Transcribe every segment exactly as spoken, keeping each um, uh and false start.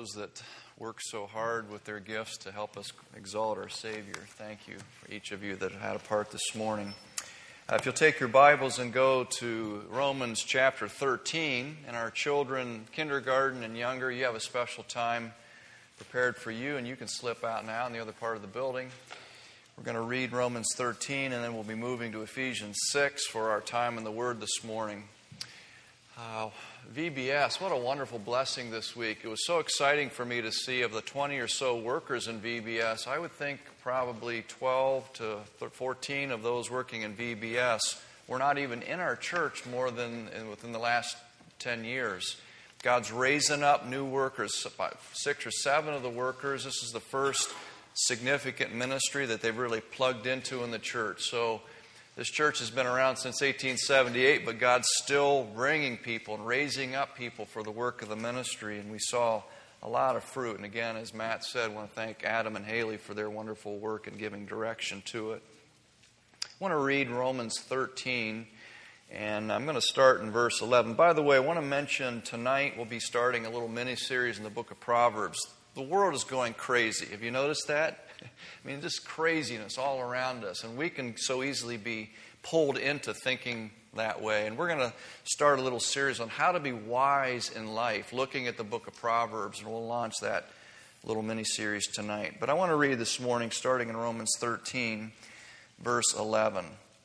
those that work so hard with their gifts to help us exalt our Savior. Thank you for each of you that had a part this morning. Uh, if you'll take your Bibles and go to Romans chapter thirteen, and our children, kindergarten and younger, you have a special time prepared for you, and you can slip out now in the other part of the building. We're going to read Romans thirteen, and then we'll be moving to Ephesians six for our time in the Word this morning. Uh, V B S, what a wonderful blessing this week. It was so exciting for me to see of the twenty or so workers in V B S. I would think probably twelve to fourteen of those working in V B S were not even in our church more than within the last ten years. God's raising up new workers, six or seven of the workers. This is the first significant ministry that they've really plugged into in the church. So this church has been around since eighteen seventy-eight, but God's still bringing people and raising up people for the work of the ministry, and we saw a lot of fruit. And again, as Matt said, I want to thank Adam and Haley for their wonderful work in giving direction to it. I want to read Romans thirteen, and I'm going to start in verse eleven. By the way, I want to mention tonight we'll be starting a little mini-series in the book of Proverbs. The world is going crazy. Have you noticed that? I mean, just craziness all around us. And we can so easily be pulled into thinking that way. And we're going to start a little series on how to be wise in life, looking at the book of Proverbs. And we'll launch that little mini-series tonight. But I want to read this morning, starting in Romans thirteen, verse eleven.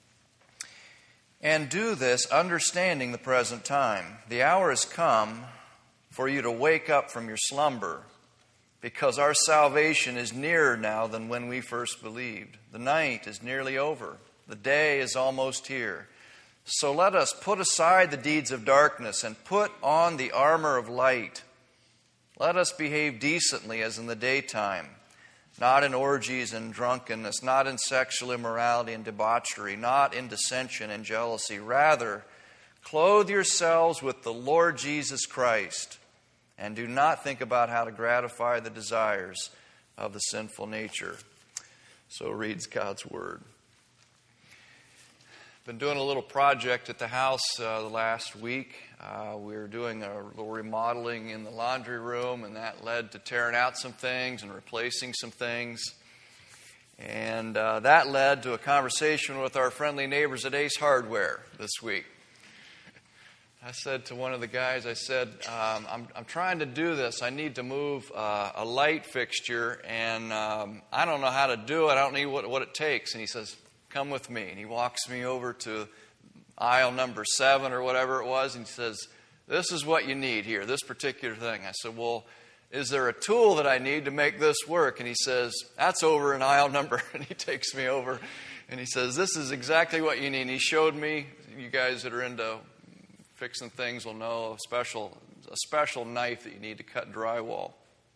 And do this, understanding the present time. The hour has come for you to wake up from your slumber, because our salvation is nearer now than when we first believed. The night is nearly over. The day is almost here. So let us put aside the deeds of darkness and put on the armor of light. Let us behave decently as in the daytime, not in orgies and drunkenness, not in sexual immorality and debauchery, not in dissension and jealousy. Rather, clothe yourselves with the Lord Jesus Christ, and do not think about how to gratify the desires of the sinful nature. So reads God's Word. Been doing a little project at the house uh, the last week. Uh, we were doing a little remodeling in the laundry room, and that led to tearing out some things and replacing some things. And uh, that led to a conversation with our friendly neighbors at Ace Hardware this week. I said to one of the guys, I said, um, I'm, I'm trying to do this. I need to move uh, a light fixture, and um, I don't know how to do it. I don't know what, what it takes. And he says, come with me. And he walks me over to aisle number seven or whatever it was, and he says, this is what you need here, this particular thing. I said, well, is there a tool that I need to make this work? And he says, that's over in aisle number. And he takes me over, and he says, this is exactly what you need. And he showed me, you guys that are into fixing things will know, a special, a special knife that you need to cut drywall.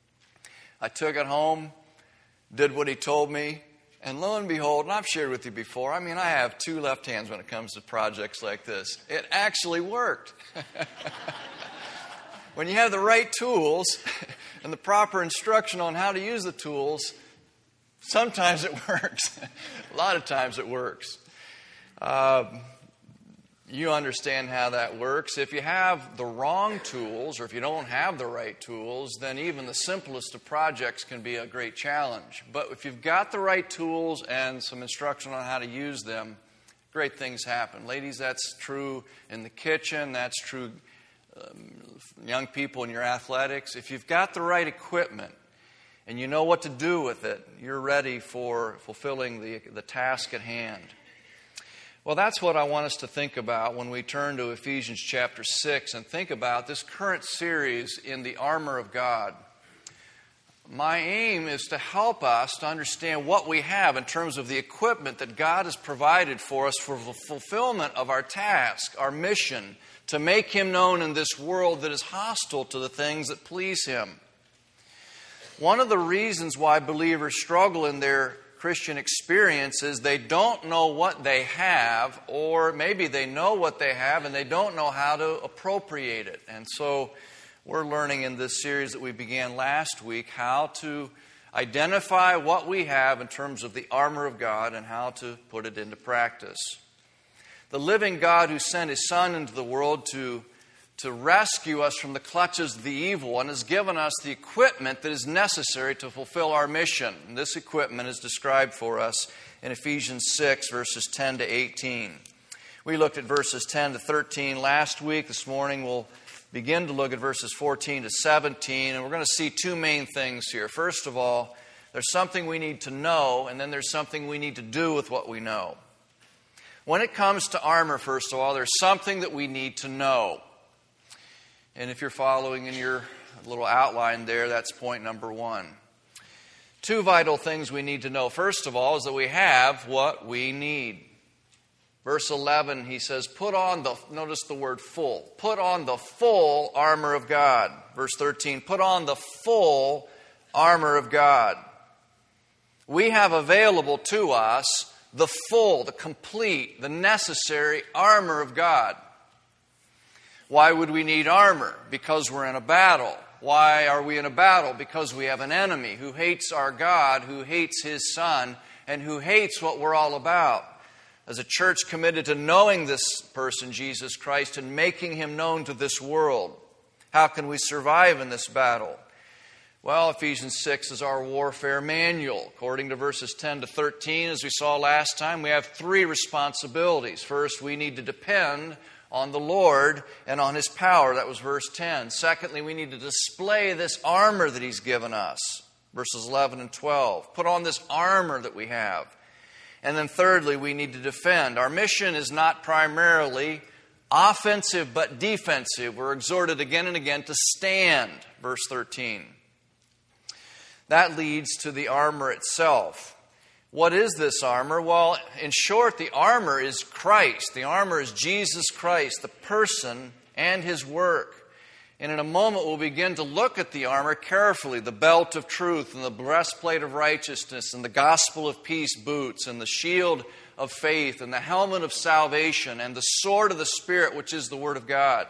I took it home, did what he told me, and lo and behold, and I've shared with you before, I mean, I have two left hands when it comes to projects like this. It actually worked. When you have the right tools and the proper instruction on how to use the tools, sometimes it works. A lot of times it works. Uh, You understand how that works. If you have the wrong tools, or if you don't have the right tools, then even the simplest of projects can be a great challenge. But if you've got the right tools and some instruction on how to use them, great things happen. Ladies, that's true in the kitchen. That's true um, young people in your athletics. If you've got the right equipment and you know what to do with it, you're ready for fulfilling the, the task at hand. Well, that's what I want us to think about when we turn to Ephesians chapter six and think about this current series in the armor of God. My aim is to help us to understand what we have in terms of the equipment that God has provided for us for the fulfillment of our task, our mission, to make Him known in this world that is hostile to the things that please Him. One of the reasons why believers struggle in their Christian experiences, they don't know what they have, or maybe they know what they have and they don't know how to appropriate it. And so we're learning in this series that we began last week how to identify what we have in terms of the armor of God and how to put it into practice. The living God who sent His Son into the world to to rescue us from the clutches of the evil one, has given us the equipment that is necessary to fulfill our mission. And this equipment is described for us in Ephesians six, verses ten to eighteen. We looked at verses ten to thirteen last week. This morning we'll begin to look at verses fourteen to seventeen, and we're going to see two main things here. First of all, there's something we need to know, and then there's something we need to do with what we know. When it comes to armor, first of all, there's something that we need to know. And if you're following in your little outline there, that's point number one. Two vital things we need to know. First of all, is that we have what we need. Verse eleven, he says, put on the, notice the word full, put on the full armor of God. Verse thirteen, put on the full armor of God. We have available to us the full, the complete, the necessary armor of God. Why would we need armor? Because we're in a battle. Why are we in a battle? Because we have an enemy who hates our God, who hates His Son, and who hates what we're all about. As a church committed to knowing this person, Jesus Christ, and making Him known to this world, how can we survive in this battle? Well, Ephesians six is our warfare manual. According to verses ten to thirteen, as we saw last time, we have three responsibilities. First, we need to depend on the Lord and on His power. That was verse ten. Secondly, we need to display this armor that He's given us. Verses eleven and twelve. Put on this armor that we have. And then thirdly, we need to defend. Our mission is not primarily offensive but defensive. We're exhorted again and again to stand. Verse thirteen. That leads to the armor itself. What is this armor? Well, in short, the armor is Christ. The armor is Jesus Christ, the person and His work. And in a moment, we'll begin to look at the armor carefully. The belt of truth and the breastplate of righteousness and the gospel of peace boots and the shield of faith and the helmet of salvation and the sword of the Spirit, which is the Word of God.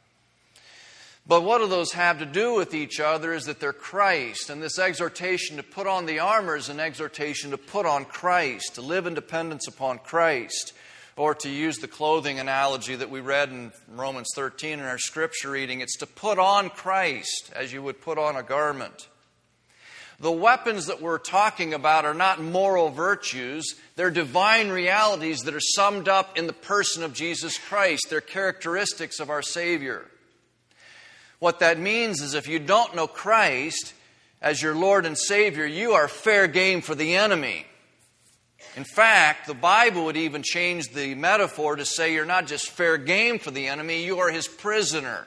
But what do those have to do with each other is that they're Christ. And this exhortation to put on the armor is an exhortation to put on Christ, to live in dependence upon Christ. Or to use the clothing analogy that we read in Romans thirteen in our scripture reading, it's to put on Christ as you would put on a garment. The weapons that we're talking about are not moral virtues. They're divine realities that are summed up in the person of Jesus Christ. They're characteristics of our Savior. What that means is if you don't know Christ as your Lord and Savior, you are fair game for the enemy. In fact, the Bible would even change the metaphor to say you're not just fair game for the enemy, you are his prisoner.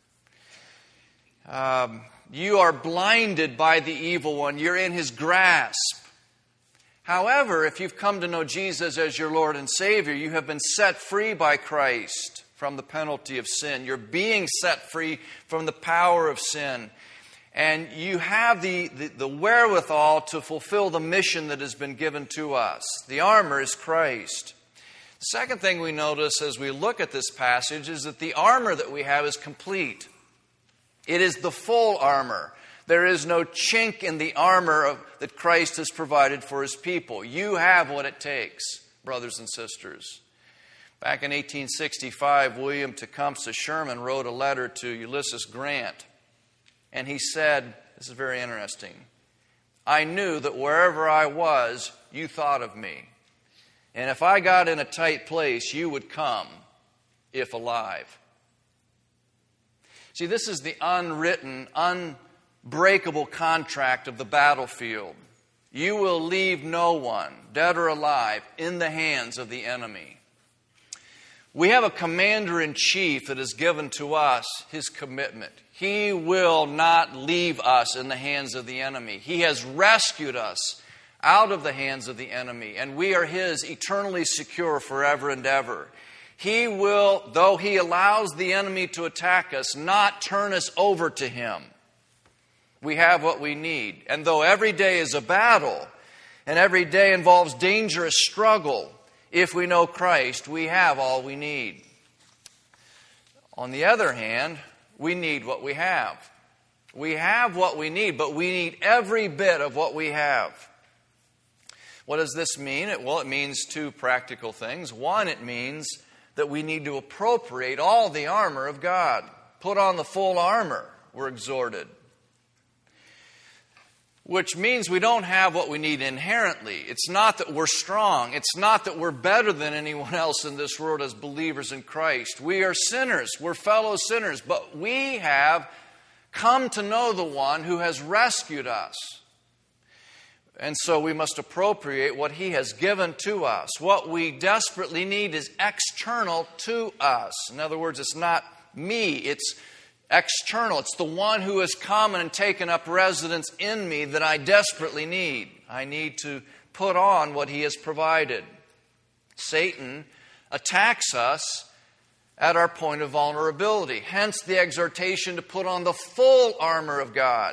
Um, you are blinded by the evil one. You're in his grasp. However, if you've come to know Jesus as your Lord and Savior, you have been set free by Christ from the penalty of sin. You're being set free from the power of sin. And you have the, the, the wherewithal to fulfill the mission that has been given to us. The armor is Christ. The second thing we notice as we look at this passage is that the armor that we have is complete. It is the full armor. There is no chink in the armor of, that Christ has provided for His people. You have what it takes, brothers and sisters. Back in eighteen sixty-five, William Tecumseh Sherman wrote a letter to Ulysses Grant. And he said, this is very interesting, I knew that wherever I was, you thought of me. And if I got in a tight place, you would come, if alive. See, this is the unwritten, unbreakable contract of the battlefield. You will leave no one, dead or alive, in the hands of the enemy. We have a commander-in-chief that has given to us his commitment. He will not leave us in the hands of the enemy. He has rescued us out of the hands of the enemy, and we are His, eternally secure forever and ever. He will, though He allows the enemy to attack us, not turn us over to Him. We have what we need. And though every day is a battle, and every day involves dangerous struggle, if we know Christ, we have all we need. On the other hand, we need what we have. We have what we need, but we need every bit of what we have. What does this mean? It, well, it means two practical things. One, it means that we need to appropriate all the armor of God. put on the full armor, we're exhorted. Which means we don't have what we need inherently. It's not that we're strong. It's not that we're better than anyone else in this world as believers in Christ. We are sinners. We're fellow sinners. But we have come to know the one who has rescued us. And so we must appropriate what He has given to us. What we desperately need is external to us. In other words, it's not me. It's external. It's the one who has come and taken up residence in me that I desperately need. I need to put on what He has provided. Satan attacks us at our point of vulnerability. Hence the exhortation to put on the full armor of God.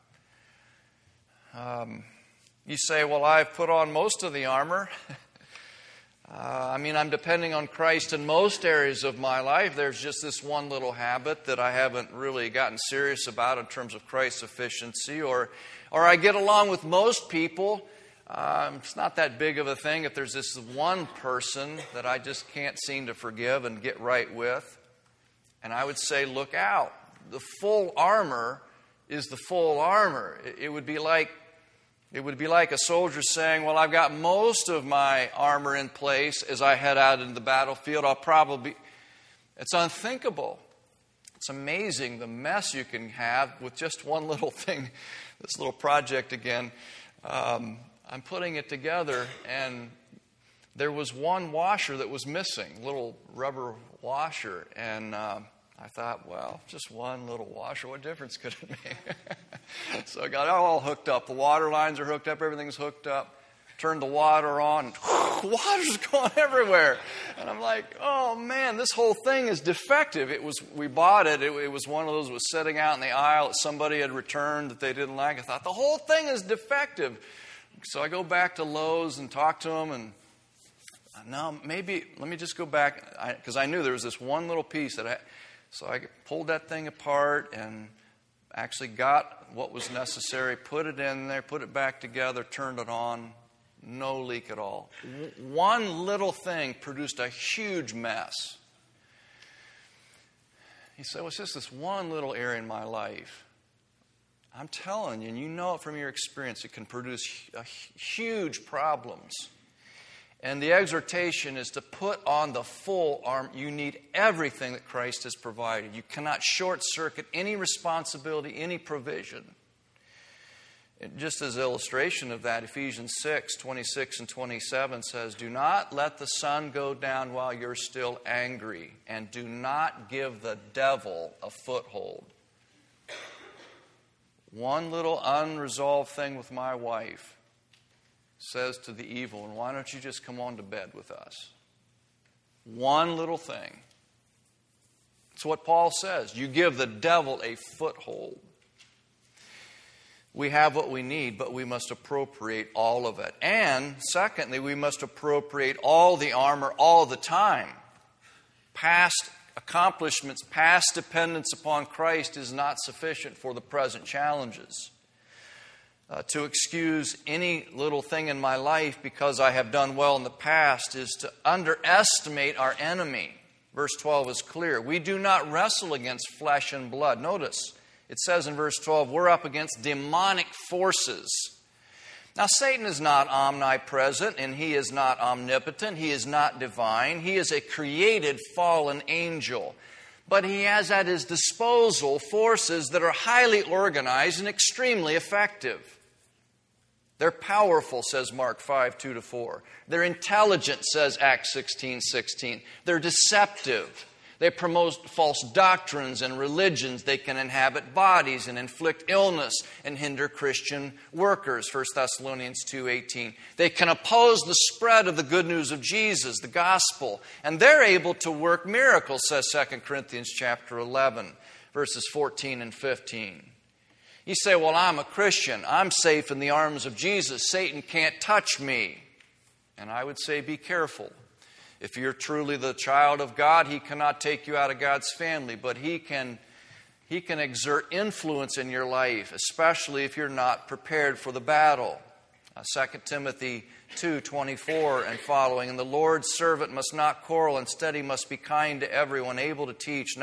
Um, you say, well, I've put on most of the armor. Uh, I mean, I'm depending on Christ in most areas of my life. There's just this one little habit that I haven't really gotten serious about in terms of Christ's sufficiency. Or, or I get along with most people. Um, it's not that big of a thing if there's this one person that I just can't seem to forgive and get right with. And I would say, look out. The full armor is the full armor. It, it would be like It would be like a soldier saying, well, I've got most of my armor in place as I head out into the battlefield. I'll probably... It's unthinkable. It's amazing the mess you can have with just one little thing. This little project again. Um, I'm putting it together, and there was one washer that was missing, little rubber washer. And um, I thought, well, just one little washer, what difference could it make? So I got it all hooked up. The water lines are hooked up. Everything's hooked up. Turned the water on. And water's going everywhere. And I'm like, oh, man, this whole thing is defective. It was, we bought it. it. It was one of those that was sitting out in the aisle that somebody had returned that they didn't like. I thought, the whole thing is defective. So I go back to Lowe's and talk to them. And now maybe, let me just go back. Because I, I knew there was this one little piece that I... So I pulled that thing apart and actually got what was necessary, put it in there, put it back together, turned it on. No leak at all. One little thing produced a huge mess. He said, well, it's just this one little area in my life. I'm telling you, and you know it from your experience, it can produce huge problems. And the exhortation is to put on the full armor. You need everything that Christ has provided. You cannot short-circuit any responsibility, any provision. And just as an illustration of that, Ephesians six, twenty-six and twenty-seven says, do not let the sun go down while you're still angry, and do not give the devil a foothold. One little unresolved thing with my wife says to the evil one, why don't you just come on to bed with us? One little thing. It's what Paul says. You give the devil a foothold. We have what we need, but we must appropriate all of it. And secondly, we must appropriate all the armor all the time. Past accomplishments, past dependence upon Christ is not sufficient for the present challenges. Uh, to excuse any little thing in my life because I have done well in the past is to underestimate our enemy. Verse twelve is clear. We do not wrestle against flesh and blood. Notice, it says in verse twelve, we're up against demonic forces. Now, Satan is not omnipresent and he is not omnipotent. He is not divine. He is a created fallen angel. But he has at his disposal forces that are highly organized and extremely effective. They're powerful, says Mark five, two to four. They're intelligent, says Acts sixteen, sixteen. They're deceptive. They promote false doctrines and religions. They can inhabit bodies and inflict illness and hinder Christian workers, First Thessalonians two, eighteen. They can oppose the spread of the good news of Jesus, the gospel. And they're able to work miracles, says Second Corinthians chapter eleven, verses fourteen and fifteen. You say, well, I'm a Christian. I'm safe in the arms of Jesus. Satan can't touch me. And I would say, be careful. If you're truly the child of God, He cannot take you out of God's family, but He can, He can exert influence in your life, especially if you're not prepared for the battle. Uh, Second Timothy two, twenty-four and following, and the Lord's servant must not quarrel, instead he must be kind to everyone, able to teach, not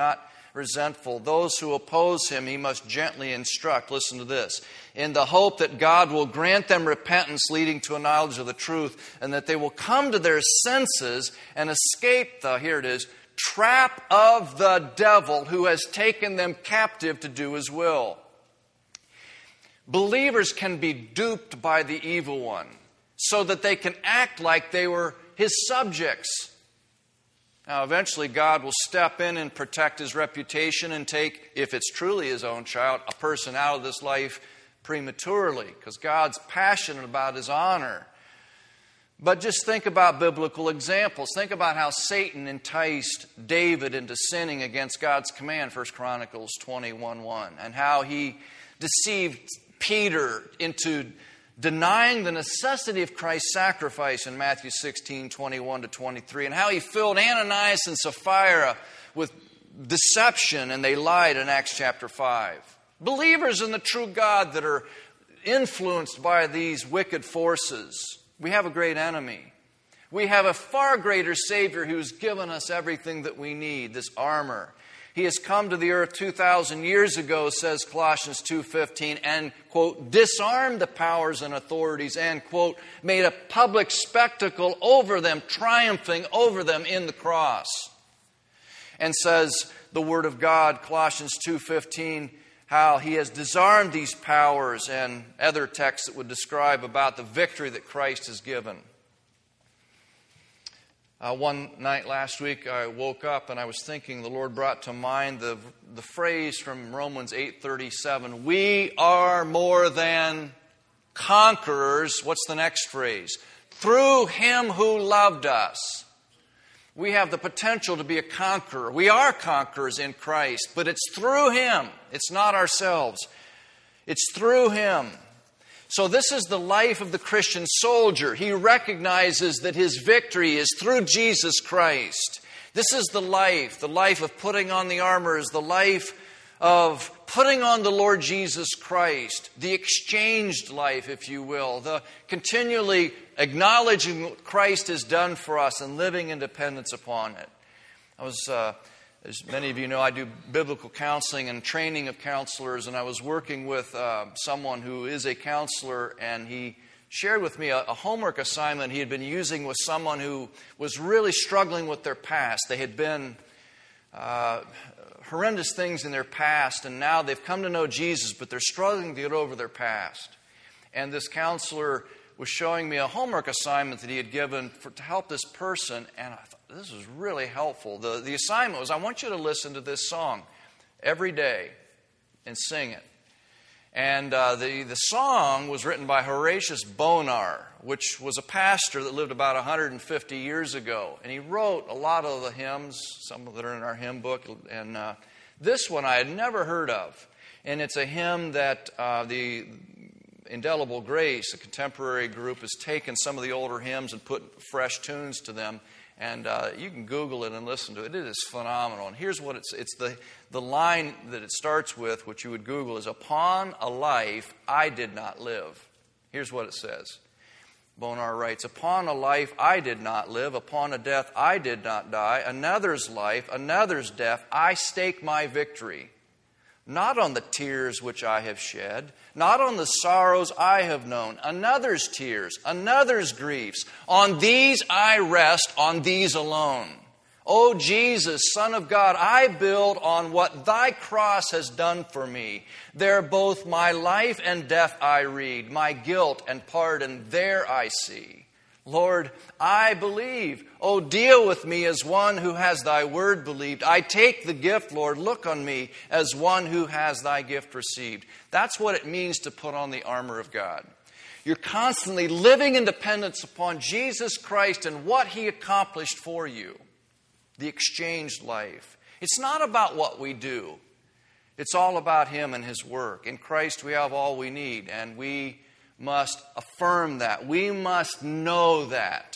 resentful. Those who oppose him he must gently instruct. Listen to this. In the hope that God will grant them repentance leading to a knowledge of the truth, and that they will come to their senses and escape the, here it is, trap of the devil who has taken them captive to do his will. Believers can be duped by the evil one so that they can act like they were his subjects. Now, eventually, God will step in and protect his reputation and take, if it's truly his own child, a person out of this life prematurely, because God's passionate about his honor. But just think about biblical examples. Think about how Satan enticed David into sinning against God's command, First Chronicles twenty-one one, and how he deceived Peter into denying the necessity of Christ's sacrifice in Matthew sixteen twenty-one to twenty-three, and how he filled Ananias and Sapphira with deception, and they lied in Acts chapter five. Believers in the true God that are influenced by these wicked forces. We have a great enemy. We have a far greater Savior who's given us everything that we need, this armor. He has come to the earth two thousand years ago, says Colossians two fifteen, and, quote, disarmed the powers and authorities and, quote, made a public spectacle over them, triumphing over them in the cross. And says the Word of God, Colossians two fifteen, how he has disarmed these powers, and other texts that would describe about the victory that Christ has given. Uh, one night last week I woke up and I was thinking, the Lord brought to mind the, the phrase from Romans eight thirty-seven, we are more than conquerors. What's the next phrase? Through him who loved us. We have the potential to be a conqueror. We are conquerors in Christ, but it's through him. It's not ourselves. It's through him. So this is the life of the Christian soldier. He recognizes that his victory is through Jesus Christ. This is the life. The life of putting on the armor is the life of putting on the Lord Jesus Christ. The exchanged life, if you will. The continually acknowledging what Christ has done for us and living in dependence upon it. I was... Uh, As many of you know, I do biblical counseling and training of counselors, and I was working with uh, someone who is a counselor, and he shared with me a, a homework assignment he had been using with someone who was really struggling with their past. They had been uh, horrendous things in their past, and now they've come to know Jesus, but they're struggling to get over their past. And this counselor was showing me a homework assignment that he had given for, to help this person, and I thought, this was really helpful. The, the assignment was, I want you to listen to this song every day and sing it. And uh, the, the song was written by Horatius Bonar, which was a pastor that lived about one hundred fifty years ago. And he wrote a lot of the hymns, some that are in our hymn book. And uh, this one I had never heard of. And it's a hymn that uh, the Indelible Grace, a contemporary group, has taken some of the older hymns and put fresh tunes to them. And uh, you can Google it and listen to it. It is phenomenal. And here's what it's, it's the, the line that it starts with, which you would Google, is, upon a life I did not live. Here's what it says. Bonar writes, upon a life I did not live, upon a death I did not die, another's life, another's death, I stake my victory. Not on the tears which I have shed, not on the sorrows I have known, another's tears, another's griefs. On these I rest, on these alone. O Jesus, Son of God, I build on what thy cross has done for me. There both my life and death I read, my guilt and pardon there I see. Lord, I believe. Oh, deal with me as one who has thy word believed. I take the gift, Lord. Look on me as one who has thy gift received. That's what it means to put on the armor of God. You're constantly living in dependence upon Jesus Christ and what he accomplished for you. The exchanged life. It's not about what we do. It's all about him and his work. In Christ we have all we need, and we must affirm that. We must know that.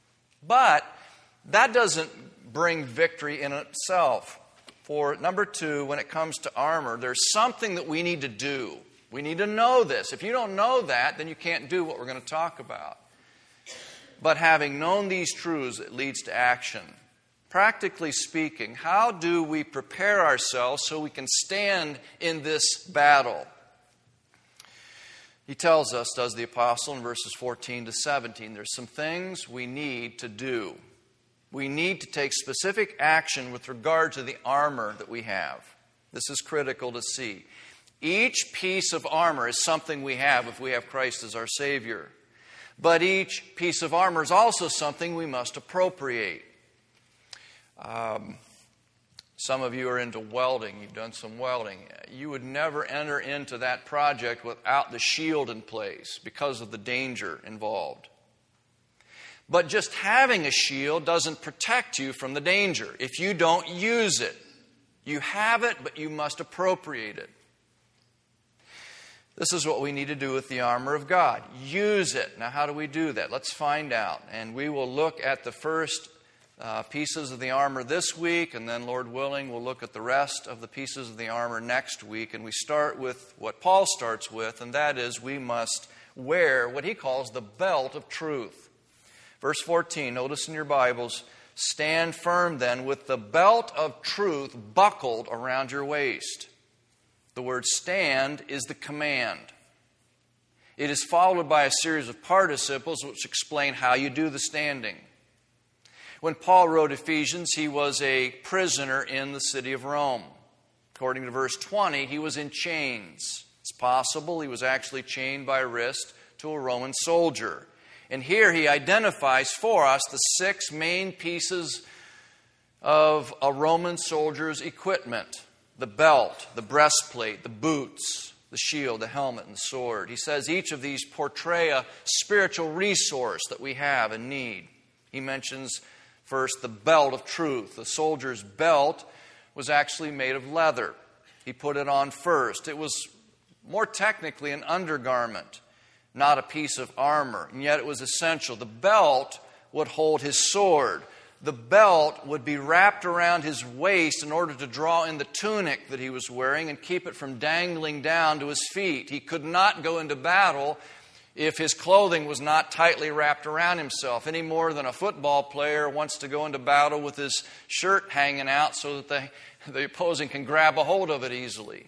But that doesn't bring victory in itself. For number two, when it comes to armor, there's something that we need to do. We need to know this. If you don't know that, then you can't do what we're going to talk about. But having known these truths, it leads to action. Practically speaking, how do we prepare ourselves so we can stand in this battle? He tells us, does the apostle, in verses fourteen to seventeen, there's some things we need to do. We need to take specific action with regard to the armor that we have. This is critical to see. Each piece of armor is something we have if we have Christ as our Savior. But each piece of armor is also something we must appropriate. Um, some of you are into welding. You've done some welding. You would never enter into that project without the shield in place because of the danger involved. But just having a shield doesn't protect you from the danger if you don't use it. You have it, but you must appropriate it. This is what we need to do with the armor of God. Use it. Now, how do we do that? Let's find out. And we will look at the first uh, pieces of the armor this week, and then, Lord willing, we'll look at the rest of the pieces of the armor next week. And we start with what Paul starts with, and that is we must wear what he calls the belt of truth. Verse fourteen, notice in your Bibles, stand firm then with the belt of truth buckled around your waist. The word stand is the command. It is followed by a series of participles which explain how you do the standing. When Paul wrote Ephesians, he was a prisoner in the city of Rome. According to verse twenty, he was in chains. It's possible he was actually chained by wrist to a Roman soldier. And here he identifies for us the six main pieces of a Roman soldier's equipment. The belt, the breastplate, the boots, the shield, the helmet, and the sword. He says each of these portray a spiritual resource that we have and need. He mentions first the belt of truth. The soldier's belt was actually made of leather. He put it on first. It was more technically an undergarment, not a piece of armor, and yet it was essential. The belt would hold his sword. The belt would be wrapped around his waist in order to draw in the tunic that he was wearing and keep it from dangling down to his feet. He could not go into battle if his clothing was not tightly wrapped around himself, any more than a football player wants to go into battle with his shirt hanging out so that the, the opposing can grab a hold of it easily.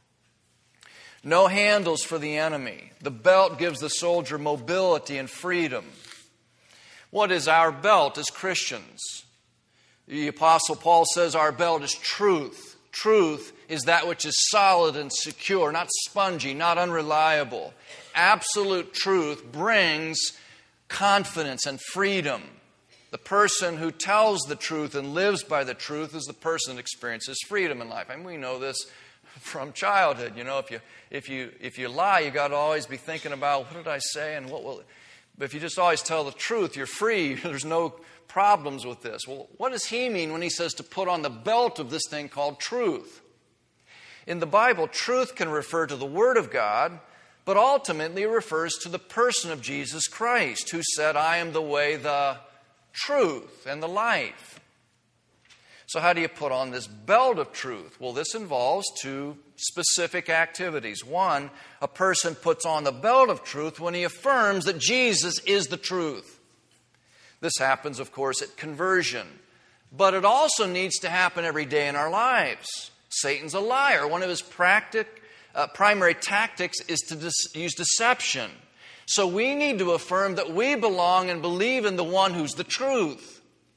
No handles for the enemy. The belt gives the soldier mobility and freedom. What is our belt as Christians? The Apostle Paul says our belt is truth. Truth is that which is solid and secure, not spongy, not unreliable. Absolute truth brings confidence and freedom. The person who tells the truth and lives by the truth is the person that experiences freedom in life. And we know this from childhood. You know, if you if you if you lie, you got to always be thinking about what did I say and what will. But if you just always tell the truth, you're free. There's no problems with this. Well, what does he mean when he says to put on the belt of this thing called truth? In the Bible, truth can refer to the Word of God, but ultimately it refers to the person of Jesus Christ, who said, I am the way, the truth, and the life. So how do you put on this belt of truth? Well, this involves two specific activities. One, a person puts on the belt of truth when he affirms that Jesus is the truth. This happens, of course, at conversion. But it also needs to happen every day in our lives. Satan's a liar. One of his practic, uh, primary tactics is to dis- use deception. So we need to affirm that we belong and believe in the one who's the truth.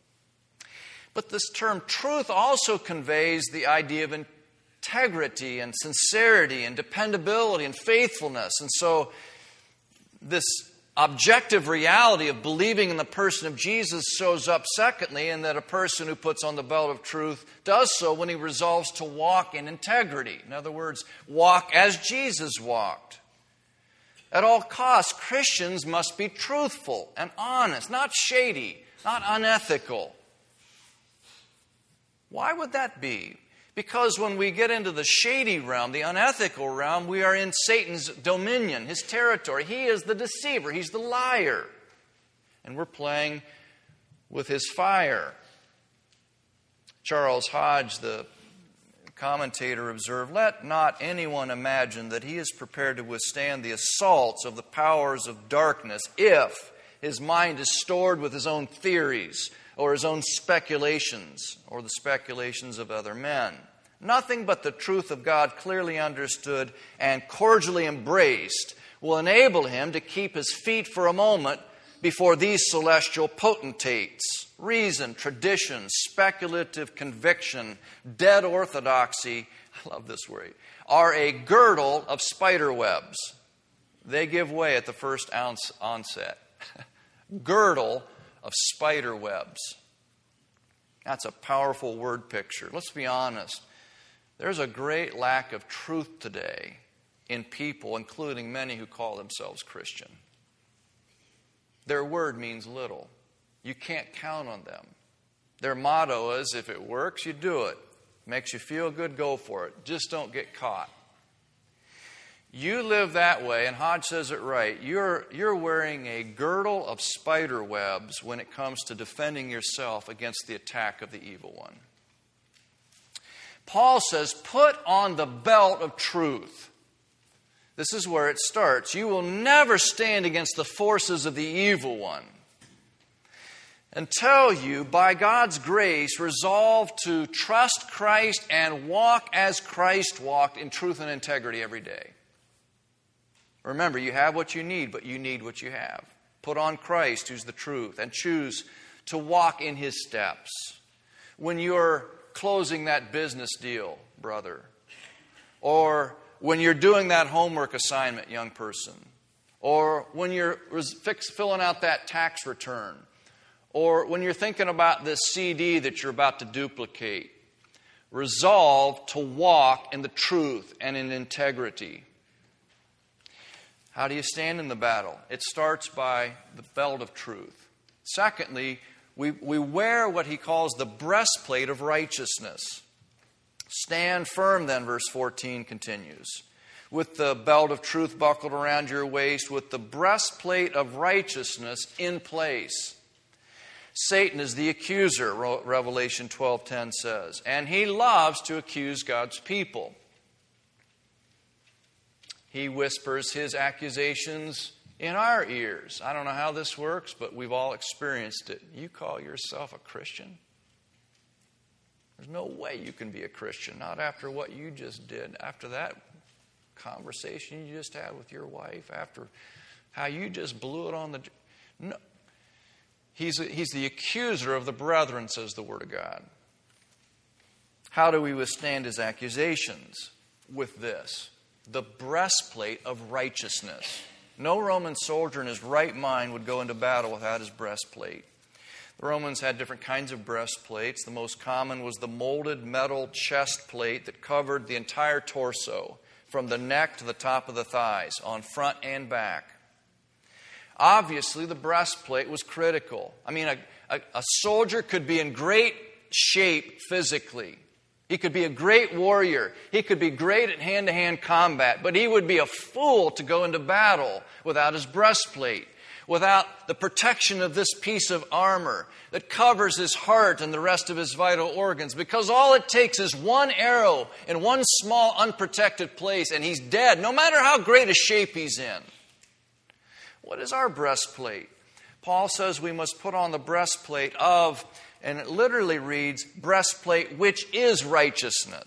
But this term truth also conveys the idea of integrity and sincerity and dependability and faithfulness. And so this objective reality of believing in the person of Jesus shows up secondly, in that a person who puts on the belt of truth does so when he resolves to walk in integrity. In other words, walk as Jesus walked. At all costs, Christians must be truthful and honest, not shady, not unethical. Why would that be? Because when we get into the shady realm, the unethical realm, we are in Satan's dominion, his territory. He is the deceiver. He's the liar. And we're playing with his fire. Charles Hodge, the commentator, observed, let not anyone imagine that he is prepared to withstand the assaults of the powers of darkness if his mind is stored with his own theories, or his own speculations or the speculations of other men. Nothing but the truth of God clearly understood and cordially embraced will enable him to keep his feet for a moment before these celestial potentates. Reason, tradition, speculative conviction, dead orthodoxy, I love this word, are a girdle of spider webs. They give way at the first ounce onset. Girdle of spider webs. That's a powerful word picture. Let's be honest. There's a great lack of truth today in people, including many who call themselves Christian. Their word means little. You can't count on them. Their motto is, if it works, you do it. Makes you feel good, go for it. Just don't get caught. You live that way, and Hodge says it right. You're, you're wearing a girdle of spider webs when it comes to defending yourself against the attack of the evil one. Paul says, put on the belt of truth. This is where it starts. You will never stand against the forces of the evil one until you, by God's grace, resolve to trust Christ and walk as Christ walked in truth and integrity every day. Remember, you have what you need, but you need what you have. Put on Christ, who's the truth, and choose to walk in His steps. When you're closing that business deal, brother, or when you're doing that homework assignment, young person, or when you're fix, filling out that tax return, or when you're thinking about this C D that you're about to duplicate, resolve to walk in the truth and in integrity. How do you stand in the battle? It starts by the belt of truth. Secondly, we, we wear what he calls the breastplate of righteousness. Stand firm then, verse fourteen continues, with the belt of truth buckled around your waist, with the breastplate of righteousness in place. Satan is the accuser, Revelation twelve ten says, and he loves to accuse God's people. He whispers his accusations in our ears. I don't know how this works, but we've all experienced it. You call yourself a Christian? There's no way you can be a Christian, not after what you just did, after that conversation you just had with your wife, after how you just blew it on the... No. He's, he's the accuser of the brethren, says the Word of God. How do we withstand his accusations? With this, the breastplate of righteousness. No Roman soldier in his right mind would go into battle without his breastplate. The Romans had different kinds of breastplates. The most common was the molded metal chest plate that covered the entire torso, from the neck to the top of the thighs, on front and back. Obviously, the breastplate was critical. I mean, a, a, a soldier could be in great shape physically. He could be a great warrior. He could be great at hand-to-hand combat, but he would be a fool to go into battle without his breastplate, without the protection of this piece of armor that covers his heart and the rest of his vital organs, because all it takes is one arrow in one small unprotected place and he's dead, no matter how great a shape he's in. What is our breastplate? Paul says we must put on the breastplate of, and it literally reads, breastplate which is righteousness.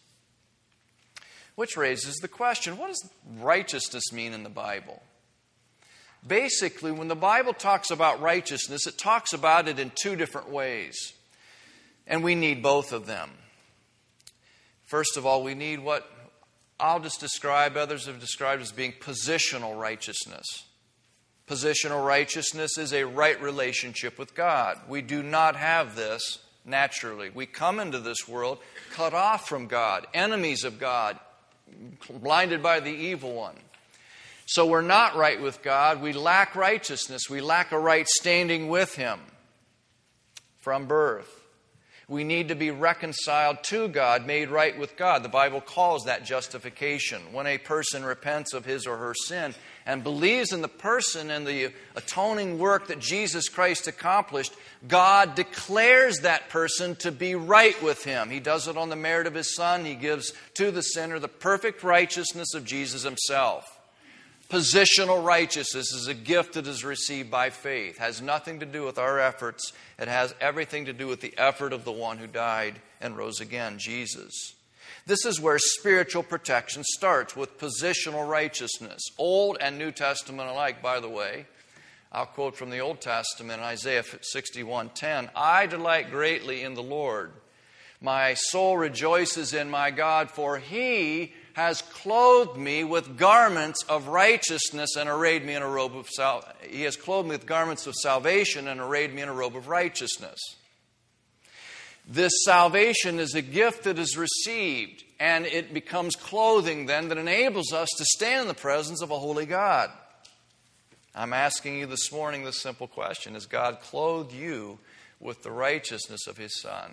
Which raises the question, what does righteousness mean in the Bible? Basically, when the Bible talks about righteousness, it talks about it in two different ways. And we need both of them. First of all, we need what I'll just describe, others have described as being positional righteousness. Positional righteousness is a right relationship with God. We do not have this naturally. We come into this world cut off from God, enemies of God, blinded by the evil one. So we're not right with God. We lack righteousness. We lack a right standing with Him from birth. We need to be reconciled to God, made right with God. The Bible calls that justification. When a person repents of his or her sin and believes in the person and the atoning work that Jesus Christ accomplished, God declares that person to be right with Him. He does it on the merit of His Son. He gives to the sinner the perfect righteousness of Jesus Himself. Positional righteousness is a gift that is received by faith. It has nothing to do with our efforts. It has everything to do with the effort of the one who died and rose again, Jesus. This is where spiritual protection starts, with positional righteousness. Old and New Testament alike, by the way. I'll quote from the Old Testament, Isaiah sixty-one ten. I delight greatly in the Lord. My soul rejoices in my God, for He has clothed me with garments of righteousness and arrayed me in a robe of sal- He has clothed me with garments of salvation and arrayed me in a robe of righteousness. This salvation is a gift that is received, and it becomes clothing then that enables us to stand in the presence of a holy God. I'm asking you this morning this simple question: has God clothed you with the righteousness of His Son?